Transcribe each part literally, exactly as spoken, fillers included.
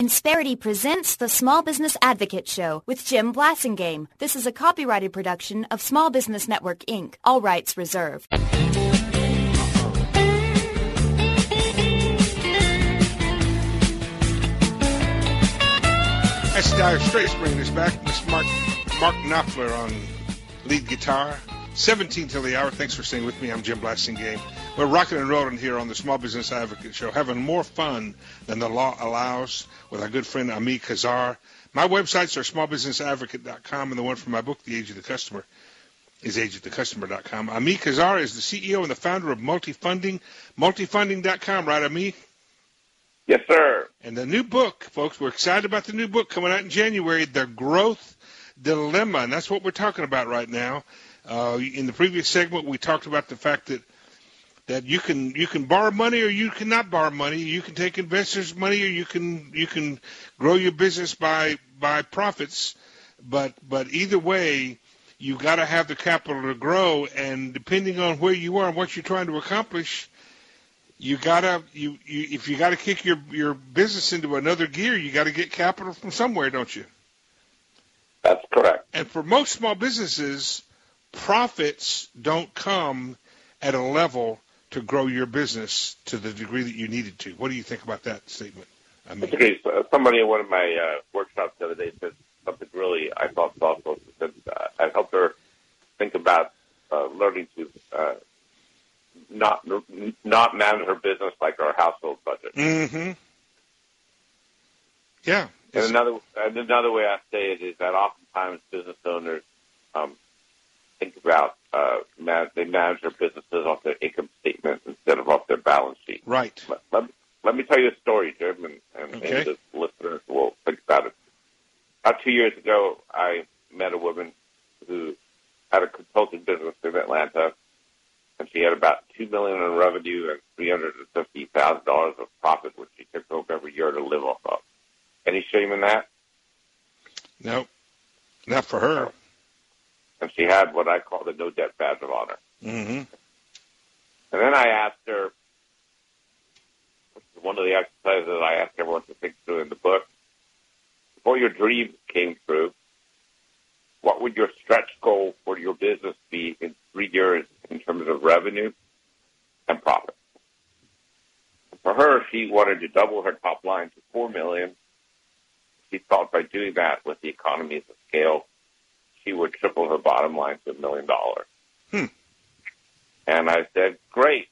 Insperity presents the Small Business Advocate Show with Jim Blasingame. This is a copyrighted production of Small Business Network, Incorporated. All rights reserved. That's Dire Straits bringing us back. Miss Mark, Mark Knopfler on lead guitar. seventeen till the hour. Thanks for staying with me. I'm Jim Blasingame. We're rocking and rolling here on the Small Business Advocate Show, having more fun than the law allows with our good friend Ami Kazar. My websites are small business advocate dot com, and the one for my book, The Age of the Customer, is age of the customer dot com. Ami Kazar is the C E O and the founder of Multifunding, multifunding dot com, right, Ami? Yes, sir. And the new book, folks, we're excited about the new book coming out in January, The Growth Dilemma, and that's what we're talking about right now. Uh, in the previous segment, we talked about the fact that that you can you can borrow money or you cannot borrow money. You can take investors' money or you can you can grow your business by by profits. But but either way, you got to have the capital to grow. And depending on where you are and what you're trying to accomplish, you gotta you, you if you got to kick your your business into another gear, you got to get capital from somewhere, don't you? That's correct. And for most small businesses, profits don't come at a level to grow your business to the degree that you need it to. What do you think about that statement? I mean, okay, so somebody in one of my uh, workshops the other day said something really I thought thoughtful. Said, uh, I helped her think about uh, learning to uh, not not manage her business like our household budget. Mm-hmm. Yeah. And another and another way I say it is that oftentimes business owners um, think about uh, man, they manage their businesses off their income statement instead of off their balance sheet. Right. Let, let, let me tell you a story, Jim, and, and okay. maybe the listeners will think about it. About two years ago, I met a woman who had a consulting business in Atlanta, and she had about two million dollars in revenue and three hundred fifty thousand dollars of profit, which she took home every year to live off of. Any shame in that? No, not for her. And she had what I call the no debt badge of honor. Mm-hmm. And then I asked her, one of the exercises that I asked everyone to think through in the book, before your dreams came true, what would your stretch goal for your business be in three years in terms of revenue and profit? For her, she wanted to double her top line to four million dollars. She thought by doing that with the economies of scale, she would triple her bottom line to a million dollars. Hmm. And I said, great.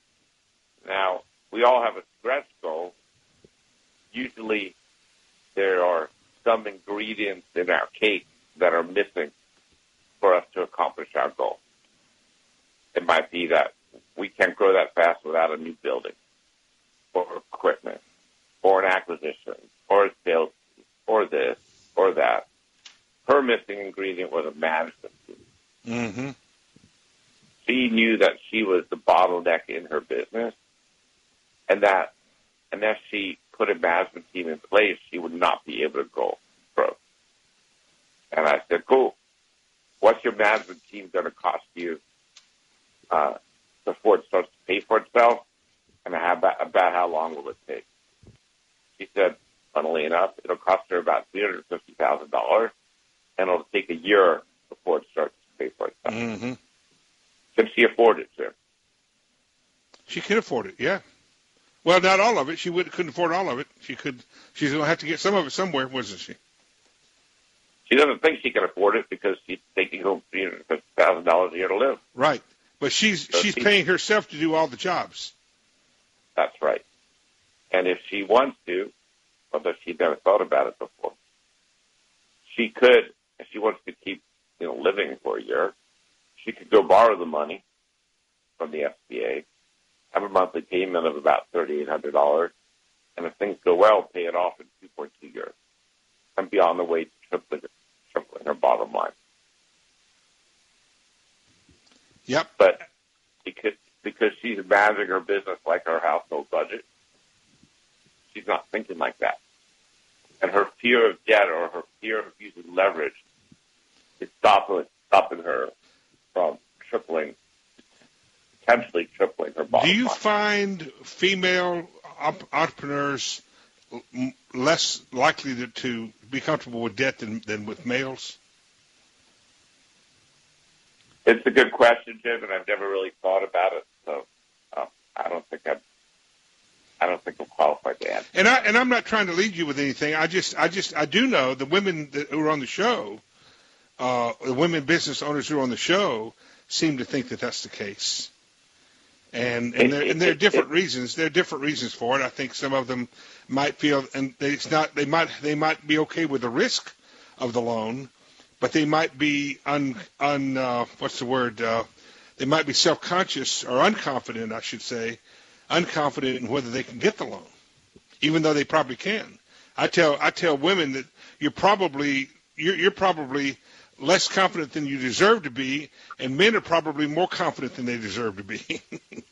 Now, we all have a stretch goal. Usually there are some ingredients in our cake that are missing for us to accomplish our goal. It might be that we can't grow that fast without a new building or equipment or an acquisition or a sales team or this or that. Her missing ingredient was a management team. Mm-hmm. She knew that she was the bottleneck in her business, and that unless she put a management team in place, she would not be able to grow. grow. And I said, cool. What's your management team going to cost you uh, before it starts to pay for itself? And how about, about how long will it take? She said, funnily enough, it'll cost her about three hundred fifty thousand dollars, and it'll take a year before it starts to pay for itself. Mm-hmm. Can she afford it, Jim? She can afford it, yeah. Well, not all of it. She would, couldn't afford all of it. She could. She's going to have to get some of it somewhere, wasn't she? She doesn't think she can afford it because she's taking home three hundred fifty thousand dollars a year to live. Right. But she's so she's she, paying herself to do all the jobs. That's right. And if she wants to, although she never thought about it before, she could, if she wants to keep, you know, living for a year, she could go borrow the money from the S B A, have a monthly payment of about three thousand eight hundred dollars, and if things go well, pay it off in two point two years, and be on the way to tripling, tripling her bottom line. Yep. But because, because she's managing her business like her household budget, she's not thinking like that. And her fear of debt or her fear of using leverage is stopping, stopping her from tripling, potentially tripling her bottom line. Do you line. find female op- entrepreneurs m- less likely to, to be comfortable with debt than, than with males? It's a good question, Jim, and I've never really thought about it. So uh, I don't think I'm. I don't think I'm qualified to answer. And I and I'm not trying to lead you with anything. I just I just I do know the women that, who are on the show, uh, the women business owners who are on the show, seem to think that that's the case. And and there and there are different reasons. There are different reasons for it. I think some of them might feel, and they, it's not. They might they might be okay with the risk of the loan, but they might be un un uh, what's the word? Uh, they might be self-conscious or unconfident, I should say, unconfident in whether they can get the loan, even though they probably can. I tell I tell women that you're probably you're, you're probably less confident than you deserve to be, and men are probably more confident than they deserve to be.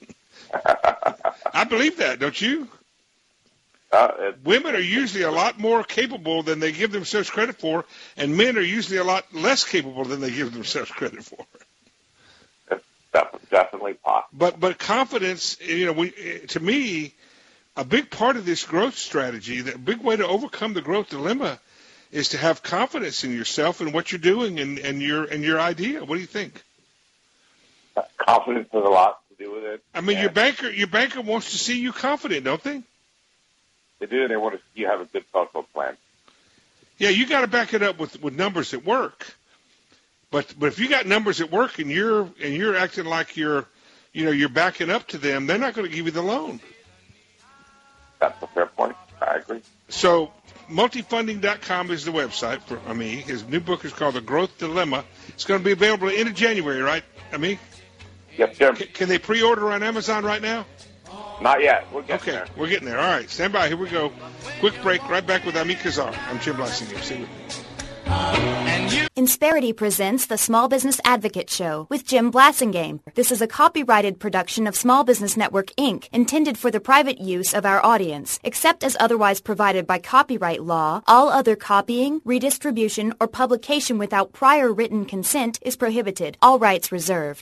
I believe that, don't you? Uh, Women are usually a lot more capable than they give themselves credit for, and men are usually a lot less capable than they give themselves credit for. It's definitely possible. But but confidence, you know, we, to me, a big part of this growth strategy, the big way to overcome the growth dilemma, is to have confidence in yourself and what you're doing and, and your and your idea. What do you think? Confidence has a lot to do with it. I mean, and your banker your banker wants to see you confident, don't they? They do. They want to see you have a good social plan. Yeah, you got to back it up with, with numbers that work. But but if you got numbers at work and you're and you're acting like you're, you know, you're backing up to them, they're not going to give you the loan. That's a fair point. I agree. So multifunding dot com is the website for Ami. His new book is called The Growth Dilemma. It's going to be available in January, right, Ami? Yes, Jim. C- can they pre-order on Amazon right now? Not yet. We're getting okay, there. we're getting there. All right, stand by. Here we go. Quick break. Right back with Ami Kazar. I'm Jim Blassinger. Stay with me. Insperity presents the Small Business Advocate Show with Jim Blassingame. This is a copyrighted production of Small Business Network, Incorporated, intended for the private use of our audience. Except as otherwise provided by copyright law, all other copying, redistribution, or publication without prior written consent is prohibited. All rights reserved.